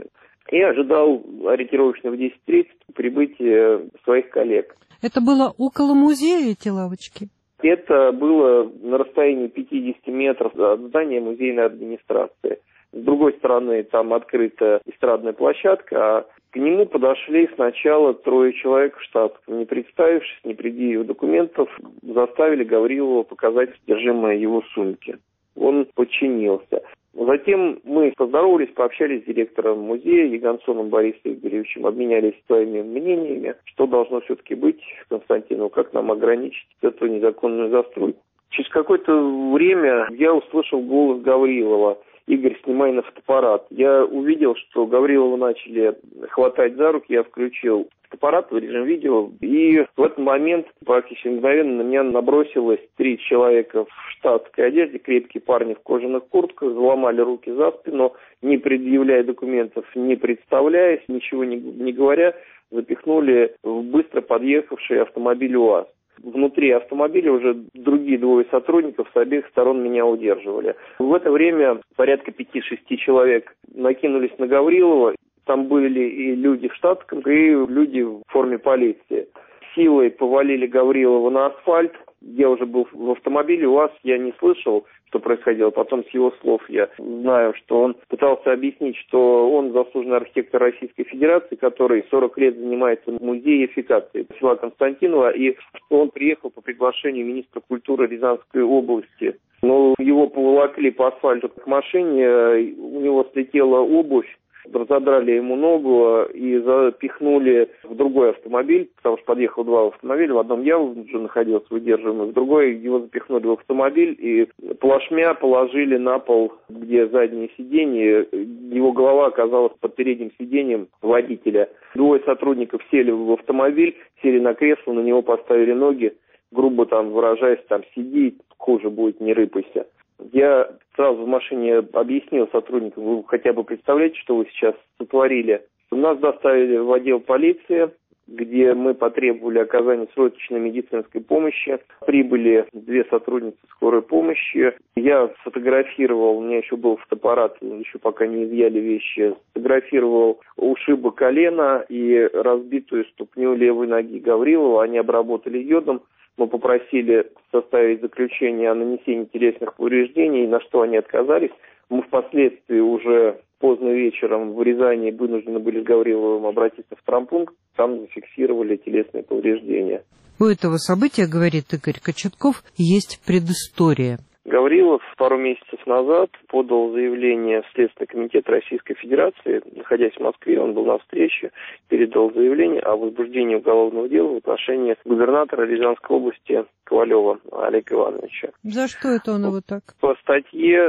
и ожидал ориентировочно в 10:30 прибытия своих коллег. Это было около музея, эти лавочки? Это было на расстоянии 50 метров от здания музейной администрации. С другой стороны, там открыта эстрадная площадка, а к нему подошли сначала 3 человек в штатском. Не представившись, не предъявив документов, заставили Гаврилова показать содержимое его сумки. Он подчинился. Затем мы поздоровались, пообщались с директором музея Ягансоном Борисом Игоревичем, обменялись своими мнениями, что должно все-таки быть в Константиново, как нам ограничить эту незаконную застройку. Через какое-то время я услышал голос Гаврилова: «Игорь, снимай на фотоаппарат». Я увидел, что Гаврилова начали хватать за руки, я включил фотоаппарат в режим видео, и в этот момент практически мгновенно на меня набросилось 3 человека в штатской одежде, крепкие парни в кожаных куртках, заломали руки за спину, не предъявляя документов, не представляясь, ничего не говоря, запихнули в быстро подъехавший автомобиль УАЗ. Внутри автомобиля уже другие 2 сотрудников с обеих сторон меня удерживали. В это время порядка 5-6 человек накинулись на Гаврилова. Там были и люди в штатском, и люди в форме полиции. Силой повалили Гаврилова на асфальт. Я уже был в автомобиле УАЗ, я не слышал, что происходило. Потом с его слов я знаю, что он пытался объяснить, что он заслуженный архитектор Российской Федерации, который 40 лет занимается музеификацией села Константиново, и что он приехал по приглашению министра культуры Рязанской области. Но его поволокли по асфальту к машине, у него слетела обувь, разодрали ему ногу и запихнули в другой автомобиль, потому что подъехал 2 автомобиля, в одном я уже находился выдерживаемый, в другой его запихнули в автомобиль и плашмя положили на пол, где заднее сиденье, его голова оказалась под передним сиденьем водителя. 2 сотрудников сели в автомобиль, сели на кресло, на него поставили ноги, грубо там выражаясь, там сиди, хуже будет, не рыпайся. Я сразу в машине объяснил сотрудникам: вы хотя бы представляете, что вы сейчас сотворили. Нас доставили в отдел полиции, где мы потребовали оказания срочной медицинской помощи. Прибыли 2 сотрудницы скорой помощи. Я сфотографировал, у меня еще был фотоаппарат, еще пока не изъяли вещи, сфотографировал ушибы колена и разбитую ступню левой ноги Гаврилова. Они обработали йодом. Мы попросили составить заключение о нанесении телесных повреждений, на что они отказались. Мы впоследствии уже поздно вечером в Рязани вынуждены были с Гавриловым обратиться в травмпункт, там зафиксировали телесные повреждения. У этого события, говорит Игорь Кочетков, есть предыстория. Гаврилов пару месяцев назад подал заявление в Следственный комитет Российской Федерации. Находясь в Москве, он был на встрече, передал заявление о возбуждении уголовного дела в отношении губернатора Рязанской области Ковалева Олега Ивановича. За что это он его так? По статье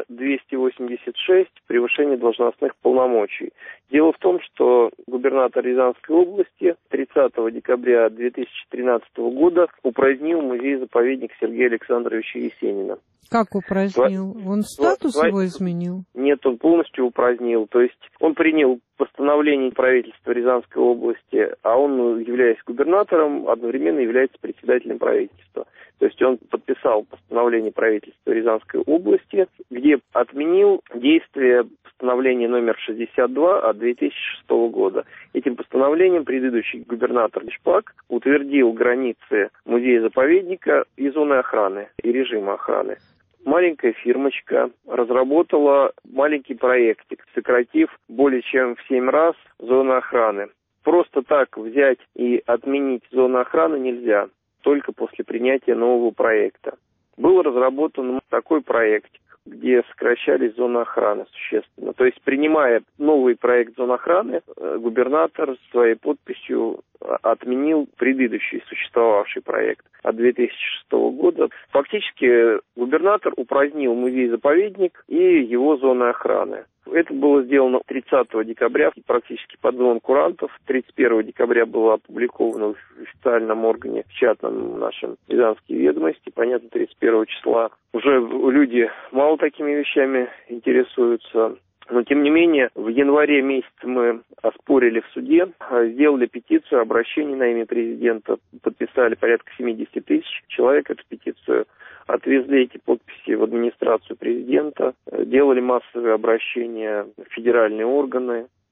286 «Превышение должностных полномочий». Дело в том, что губернатор Рязанской области 30 декабря 2013 года упразднил музей-заповедник Сергея Александровича Есенина. Как упразднил? Он статус его изменил? Нет, он полностью упразднил. То есть он принял постановление правительства Рязанской области, а он, являясь губернатором, одновременно является председателем правительства. То есть он подписал постановление правительства Рязанской области, где отменил действие постановления номер 62 от 2006 года. Этим постановлением предыдущий губернатор Шпак утвердил границы музея-заповедника и зоны охраны, и режима охраны. Маленькая фирмочка разработала маленький проектик, сократив более чем в 7 раз зону охраны. Просто так взять и отменить зону охраны нельзя, только после принятия нового проекта. Был разработан такой проект, где сокращались зоны охраны существенно. То есть, принимая новый проект зон охраны, губернатор своей подписью отменил предыдущий существовавший проект от 2006 года. Фактически губернатор упразднил музей-заповедник и его зоны охраны. Это было сделано 30 декабря, практически под звон курантов. 31 декабря было опубликовано в официальном органе, в печатном нашем «Рязанские ведомости». Понятно, 31 числа уже люди мало такими вещами интересуются. Но, тем не менее, в январе месяце мы оспорили в суде, сделали петицию, обращение на имя президента, подписали порядка 70 тысяч человек эту петицию, отвезли эти подписи в администрацию президента, делали массовые обращения в федеральные органы.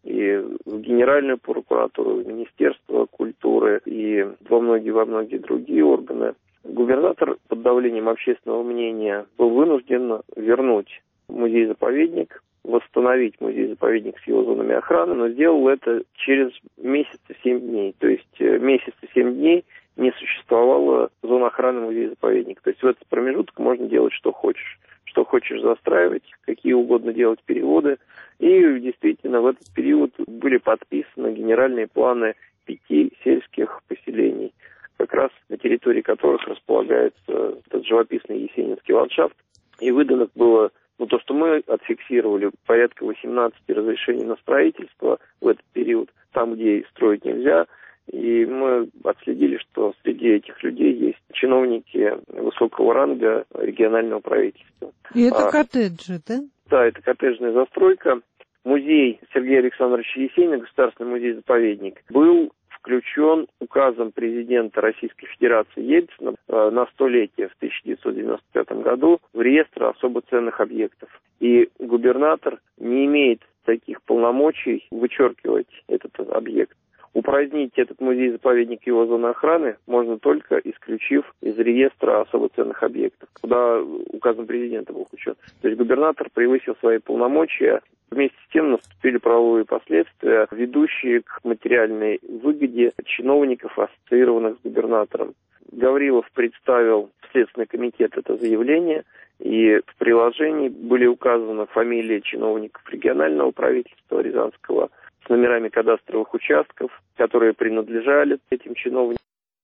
и в Генеральную прокуратуру, в Министерство культуры и во многие другие органы. Губернатор под давлением общественного мнения был вынужден вернуть музей-заповедник, восстановить музей-заповедник с его зонами охраны, но сделал это через месяц и 7 дней. То есть месяц и 7 дней не существовало зон охраны музея-заповедника. То есть в этот промежуток можно делать, что хочешь. Что хочешь застраивать, какие угодно делать переводы. И действительно в этот период были подписаны генеральные планы 5 сельских поселений, как раз на территории которых располагается этот живописный есенинский ландшафт. И выдано было, то, что мы отфиксировали, порядка 18 разрешений на строительство в этот период, там, где строить нельзя. И мы отследили, что среди этих людей есть чиновники высокого ранга регионального правительства. И это коттеджи, да? Да, это коттеджная застройка. Музей Сергея Александровича Есенина, Государственный музей-заповедник, был включен указом президента Российской Федерации Ельцина на 100-летие в 1995 году в реестр особо ценных объектов. И губернатор не имеет таких полномочий вычеркивать этот объект. Упразднить этот музей-заповедник и его зоны охраны можно только исключив из реестра особо ценных объектов, куда указом президента был включен. То есть губернатор превысил свои полномочия. Вместе с тем наступили правовые последствия, ведущие к материальной выгоде чиновников, ассоциированных с губернатором. Гаврилов представил в Следственный комитет это заявление, и в приложении были указаны фамилии чиновников регионального правительства Рязанского с номерами кадастровых участков, которые принадлежали этим чиновникам.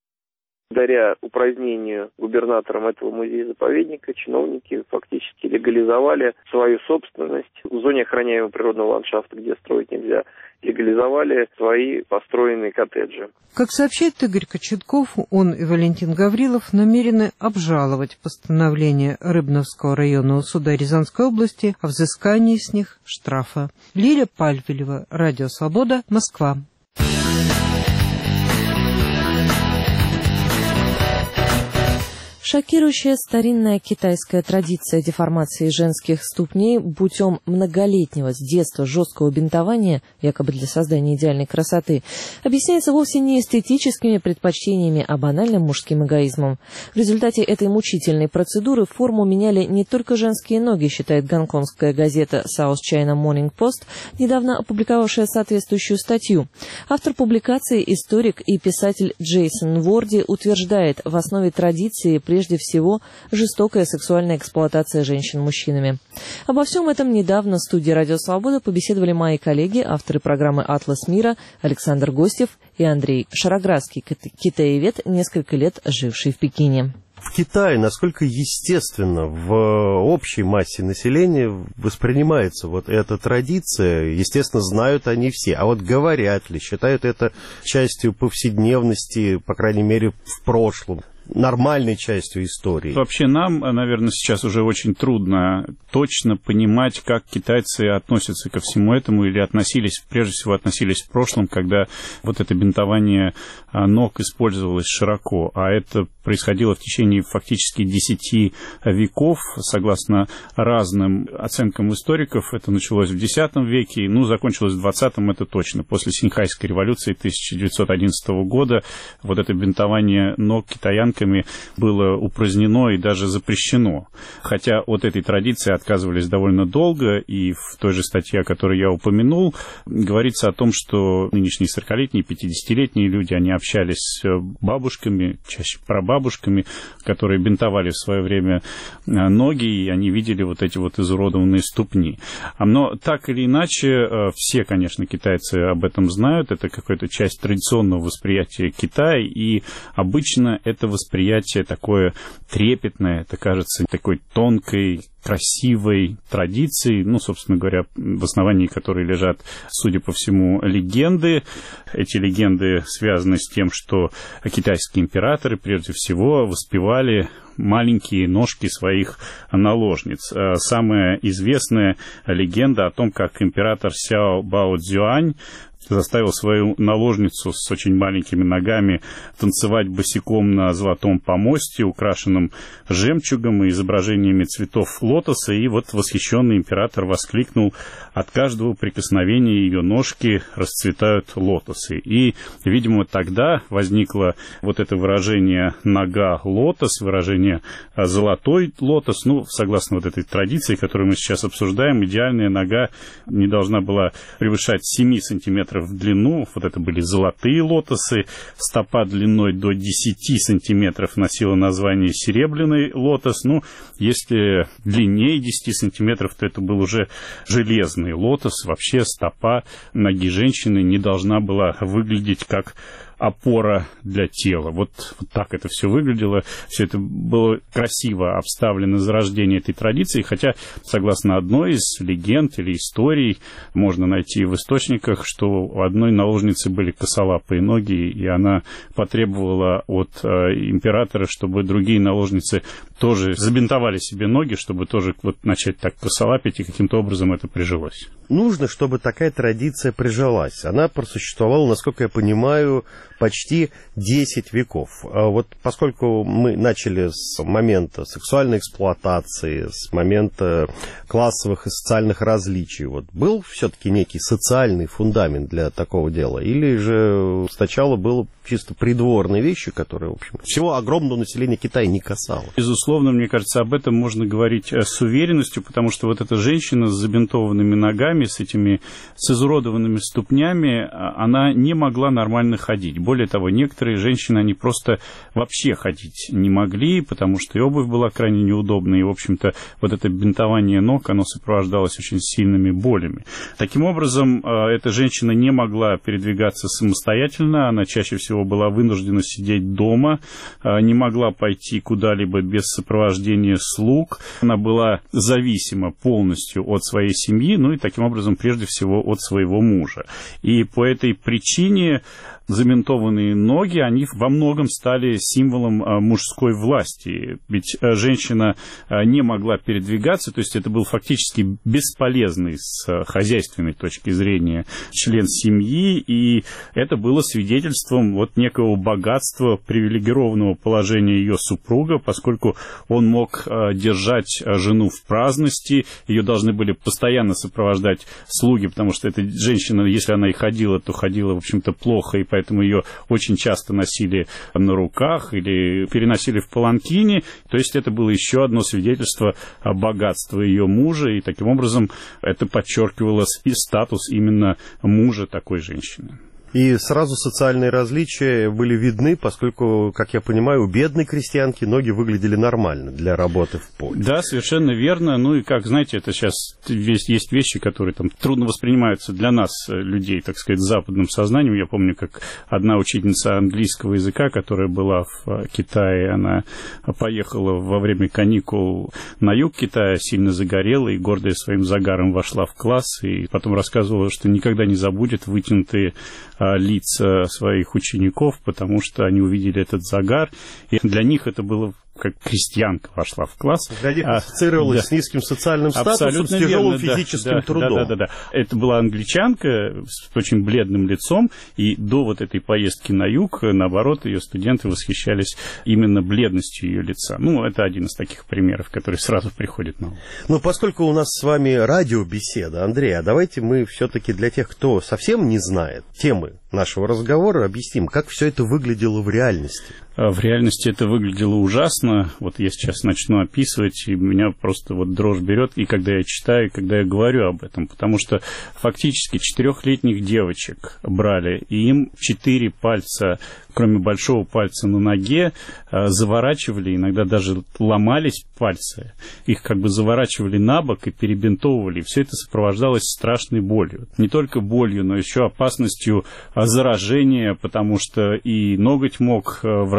Благодаря упразднению губернатором этого музея-заповедника чиновники фактически легализовали свою собственность в зоне охраняемого природного ландшафта, где строить нельзя, легализовали свои построенные коттеджи. Как сообщает Игорь Кочетков, он и Валентин Гаврилов намерены обжаловать постановление Рыбновского районного суда Рязанской области о взыскании с них штрафа. Лиля Пальвелева, Радио Свобода, Москва. Шокирующая старинная китайская традиция деформации женских ступней путем многолетнего с детства жесткого бинтования, якобы для создания идеальной красоты, объясняется вовсе не эстетическими предпочтениями, а банальным мужским эгоизмом. В результате этой мучительной процедуры форму меняли не только женские ноги, считает гонконгская газета South China Morning Post, недавно опубликовавшая соответствующую статью. Автор публикации, историк и писатель Джейсон Ворди, утверждает, в основе традиции прежде всего жестокая сексуальная эксплуатация женщин мужчинами. Обо всем этом недавно в студии «Радио Свобода» побеседовали мои коллеги, авторы программы «Атлас мира» Александр Гостев и Андрей Шароградский, китаевед, несколько лет живший в Пекине. В Китае, насколько естественно в общей массе населения воспринимается вот эта традиция, естественно, знают они все. А вот говорят ли, считают это частью повседневности, по крайней мере, в прошлом, нормальной частью истории? Вообще нам, наверное, сейчас уже очень трудно точно понимать, как китайцы относятся ко всему этому или прежде всего относились в прошлом, когда вот это бинтование ног использовалось широко, а это происходило в течение фактически 10 веков, согласно разным оценкам историков. Это началось в X веке, закончилось в XX, это точно. После Синьхайской революции 1911 года вот это бинтование ног китаянками было упразднено и даже запрещено. Хотя от этой традиции отказывались довольно долго, и в той же статье, о которой я упомянул, говорится о том, что нынешние 40-летние, 50-летние люди, они общались с бабушками, чаще прабабушками, которые бинтовали в свое время ноги, и они видели вот эти вот изуродованные ступни. Но так или иначе, все, конечно, китайцы об этом знают, это какая-то часть традиционного восприятия Китая, и обычно это восприятие такое трепетное, это кажется такой тонкой, красивой традицией, собственно говоря, в основании которой лежат, судя по всему, легенды. Эти легенды связаны с тем, что китайские императоры прежде всего воспевали маленькие ножки своих наложниц. Самая известная легенда о том, как император Сяо Бао Цзюань заставил свою наложницу с очень маленькими ногами танцевать босиком на золотом помосте, украшенном жемчугом и изображениями цветов лотоса, и вот восхищенный император воскликнул: от каждого прикосновения ее ножки расцветают лотосы. И, видимо, тогда возникло вот это выражение «нога лотос», выражение «золотой лотос». Ну, согласно вот этой традиции, которую мы сейчас обсуждаем, идеальная нога не должна была превышать 7 сантиметров в длину. Вот это были золотые лотосы. Стопа длиной до 10 сантиметров носила название серебряный лотос. Ну, если длиннее 10 сантиметров, то это был уже железный лотос. Вообще стопа ноги женщины не должна была выглядеть как опора для тела. Вот так это все выглядело. Все это было красиво обставлено зарождение этой традиции, хотя, согласно одной из легенд или историй, можно найти в источниках, что у одной наложницы были косолапые ноги, и она потребовала от императора, чтобы другие наложницы тоже забинтовали себе ноги, чтобы тоже вот начать так косолапить, и каким-то образом это прижилось. Нужно, чтобы такая традиция прижилась. Она просуществовала, насколько я понимаю, почти 10 веков. Вот поскольку мы начали с момента сексуальной эксплуатации, с момента классовых и социальных различий, вот был все-таки некий социальный фундамент для такого дела? Или же сначала было чисто придворные вещи, которые, в общем, всего огромного населения Китая не касалось? Безусловно, мне кажется, об этом можно говорить с уверенностью, потому что вот эта женщина с забинтованными ногами, с изуродованными ступнями, она не могла нормально ходить. Более того, некоторые женщины, они просто вообще ходить не могли, потому что и обувь была крайне неудобной, и, в общем-то, вот это бинтование ног, оно сопровождалось очень сильными болями. Таким образом, эта женщина не могла передвигаться самостоятельно, она чаще всего была вынуждена сидеть дома, не могла пойти куда-либо без сопровождения слуг, она была зависима полностью от своей семьи, ну и таким образом, прежде всего, от своего мужа. И по этой причине забинтованные ноги, они во многом стали символом мужской власти. Ведь женщина не могла передвигаться, то есть это был фактически бесполезный с хозяйственной точки зрения член семьи, и это было свидетельством вот некого богатства, привилегированного положения ее супруга, поскольку он мог держать жену в праздности, ее должны были постоянно сопровождать слуги, потому что эта женщина, если она и ходила, то ходила, в общем-то, плохо, и поэтому ее очень часто носили на руках или переносили в паланкине. То есть это было еще одно свидетельство богатства ее мужа, и таким образом это подчеркивало и статус именно мужа такой женщины. И сразу социальные различия были видны, поскольку, как я понимаю, у бедной крестьянки ноги выглядели нормально для работы в поле. Да, совершенно верно. Ну и, как знаете, это сейчас есть вещи, которые там трудно воспринимаются для нас, людей, так сказать, с западным сознанием. Я помню, как одна учительница английского языка, которая была в Китае, она поехала во время каникул на юг Китая, сильно загорела и, гордая своим загаром, вошла в класс и потом рассказывала, что никогда не забудет вытянутые лица своих учеников, потому что они увидели этот загар, и для них это было как крестьянка вошла в класс. Для них ассоциировалась с низким социальным статусом, с тяжелым физическим трудом. Да. Это была англичанка с очень бледным лицом, и до вот этой поездки на юг, наоборот, ее студенты восхищались именно бледностью ее лица. Ну, это один из таких примеров, который сразу приходит на ум. Ну, поскольку у нас с вами радиобеседа, Андрей, а давайте мы все-таки для тех, кто совсем не знает темы нашего разговора, объясним, как все это выглядело в реальности. В реальности это выглядело ужасно. Вот я сейчас начну описывать, и меня просто вот дрожь берет, и когда я читаю, и когда я говорю об этом, потому что фактически 4-летних девочек брали, и им 4 пальца, кроме большого пальца на ноге, заворачивали, иногда даже ломались пальцы, их как бы заворачивали на бок и перебинтовывали, и все это сопровождалось страшной болью. Не только болью, но еще опасностью заражения, потому что и ноготь мог врасти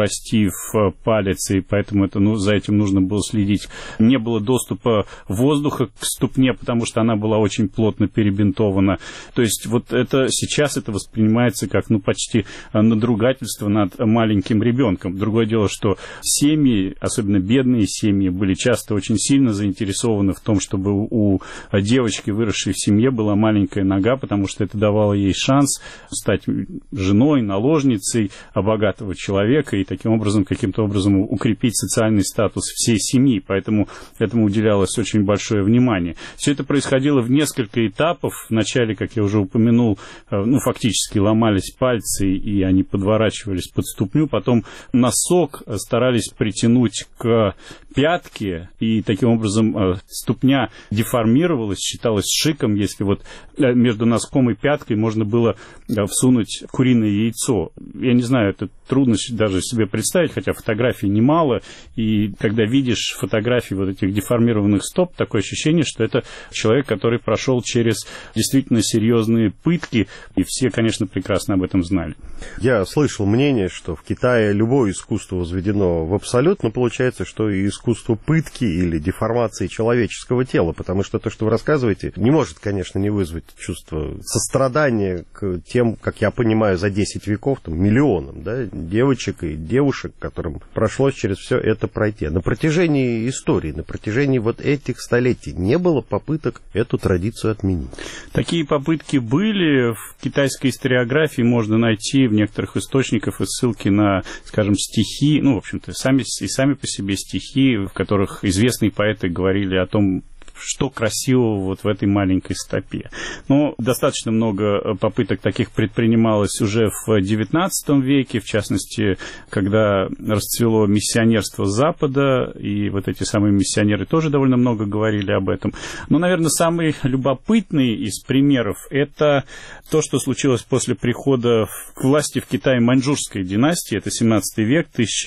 мастиф, палец, и поэтому за этим нужно было следить. Не было доступа воздуха к ступне, потому что она была очень плотно перебинтована. То есть вот это сейчас это воспринимается как почти надругательство над маленьким ребенком. Другое дело, что семьи, особенно бедные семьи, были часто очень сильно заинтересованы в том, чтобы у девочки, выросшей в семье, была маленькая нога, потому что это давало ей шанс стать женой, наложницей богатого человека и таким образом, каким-то образом укрепить социальный статус всей семьи. Поэтому этому уделялось очень большое внимание. Все это происходило в несколько этапов. Вначале, как я уже упомянул, фактически ломались пальцы, и они подворачивались под ступню. Потом носок старались притянуть к пятке, и таким образом ступня деформировалась, считалась шиком, если вот между носком и пяткой можно было всунуть куриное яйцо. Я не знаю, это трудно даже себе представить, хотя фотографий немало, и когда видишь фотографии вот этих деформированных стоп, такое ощущение, что это человек, который прошел через действительно серьезные пытки, и все, конечно, прекрасно об этом знали. Я слышал мнение, что в Китае любое искусство возведено в абсолют, но получается, что и искусство пытки или деформации человеческого тела, потому что то, что вы рассказываете, не может, конечно, не вызвать чувство сострадания к тем, как я понимаю, за 10 веков, миллионам, девочек и девушек, которым пришлось через все это пройти. На протяжении истории, на протяжении вот этих столетий не было попыток эту традицию отменить. Такие попытки были. В китайской историографии можно найти в некоторых источниках и ссылки на, скажем, стихи, в общем-то, сами по себе стихи, в которых известные поэты говорили о том, что красивого вот в этой маленькой стопе. Но достаточно много попыток таких предпринималось уже в XIX веке, в частности, когда расцвело миссионерство Запада, и вот эти самые миссионеры тоже довольно много говорили об этом. Но, наверное, самый любопытный из примеров – это то, что случилось после прихода к власти в Китае маньчжурской династии, это 17 век,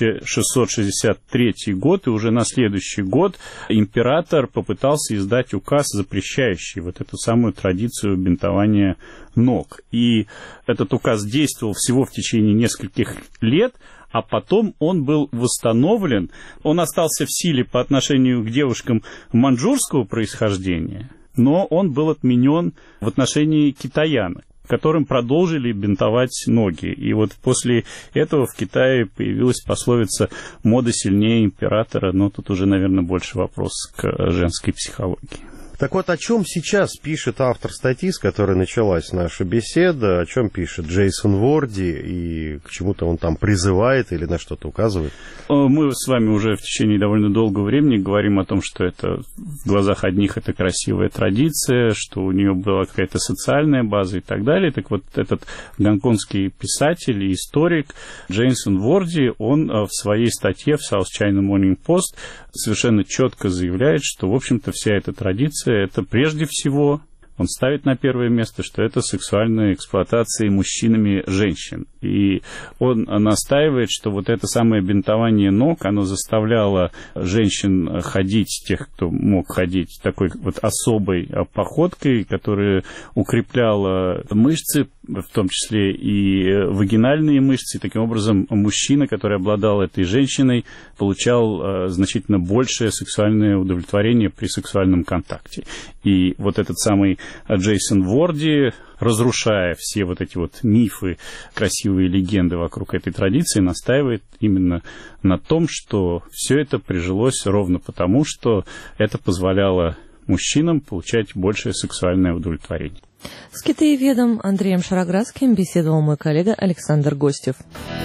1663 год, и уже на следующий год император попытался издать указ, запрещающий вот эту самую традицию бинтования ног. И этот указ действовал всего в течение нескольких лет, а потом он был восстановлен. Он остался в силе по отношению к девушкам маньчжурского происхождения, но он был отменен в отношении китаянок, которым продолжили бинтовать ноги. И вот после этого в Китае появилась пословица «мода сильнее императора», но тут уже, наверное, больше вопрос к женской психологии. Так вот, о чем сейчас пишет автор статьи, с которой началась наша беседа, о чем пишет Джейсон Ворди, и к чему-то он там призывает или на что-то указывает? Мы с вами уже в течение довольно долгого времени говорим о том, что это в глазах одних это красивая традиция, что у нее была какая-то социальная база и так далее. Так вот, этот гонконгский писатель и историк Джейсон Ворди, он в своей статье в South China Morning Post совершенно четко заявляет, что, в общем-то, вся эта традиция, это прежде всего, он ставит на первое место, что это сексуальная эксплуатация мужчинами женщин. И он настаивает, что вот это самое бинтование ног, оно заставляло женщин ходить, тех, кто мог ходить, такой вот особой походкой, которая укрепляла мышцы, в том числе и вагинальные мышцы. И таким образом мужчина, который обладал этой женщиной, получал значительно большее сексуальное удовлетворение при сексуальном контакте. И вот этот самый Джейсон Ворди, разрушая все вот эти вот мифы, красивые легенды вокруг этой традиции, настаивает именно на том, что все это прижилось ровно потому, что это позволяло мужчинам получать большее сексуальное удовлетворение. С китаеведом Андреем Шароградским беседовал мой коллега Александр Гостев.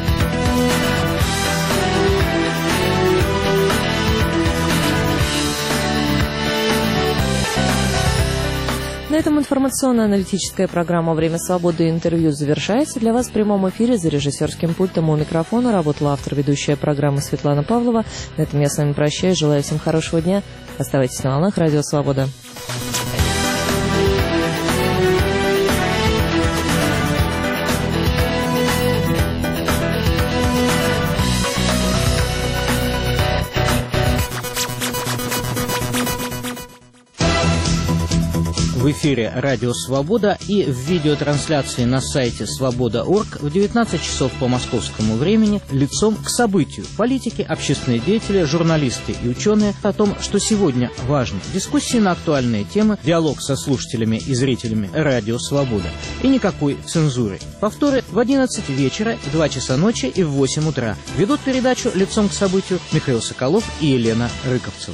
На этом информационно-аналитическая программа «Время свободы» и интервью завершается. Для вас в прямом эфире за режиссерским пультом у микрофона работала автор-ведущая программы Светлана Павлова. На этом я с вами прощаюсь. Желаю всем хорошего дня. Оставайтесь на волнах Радио Свобода. В эфире «Радио Свобода» и в видеотрансляции на сайте свобода.орг в 19 часов по московскому времени «Лицом к событию». Политики, общественные деятели, журналисты и ученые о том, что сегодня важно. Дискуссии на актуальные темы, диалог со слушателями и зрителями «Радио Свобода». И никакой цензуры. Повторы в 11 вечера, в 2 часа ночи и в 8 утра. Ведут передачу «Лицом к событию» Михаил Соколов и Елена Рыковцева.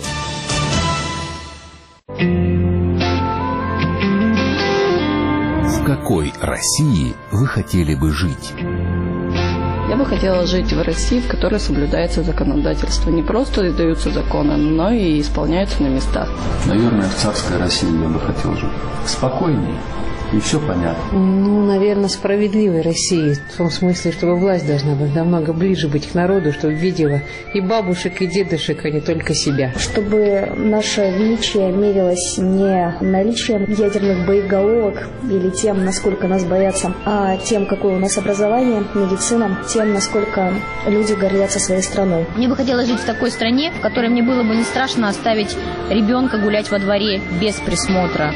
В какой России вы хотели бы жить? Я бы хотела жить в России, в которой соблюдается законодательство. Не просто издаются законы, но и исполняются на местах. Наверное, в царской России я бы хотел жить. Спокойнее. И все понятно. Наверное, справедливой России. В том смысле, чтобы власть должна быть намного ближе быть к народу, чтобы видела и бабушек, и дедушек, а не только себя. Чтобы наше величие мерилось не наличием ядерных боеголовок или тем, насколько нас боятся, а тем, какое у нас образование, медицина, тем, насколько люди гордятся своей страной. Мне бы хотелось жить в такой стране, в которой мне было бы не страшно оставить ребенка гулять во дворе без присмотра.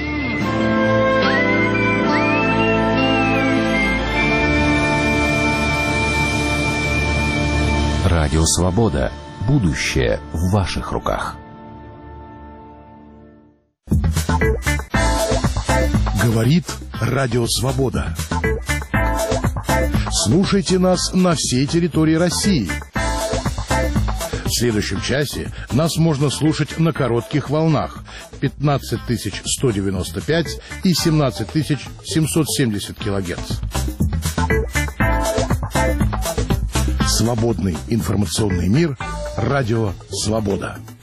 Радио Свобода. Будущее в ваших руках. Говорит Радио Свобода. Слушайте нас на всей территории России. В следующем часе нас можно слушать на коротких волнах 15195 и 17770 килогерц. Свободный информационный мир. Радио Свобода.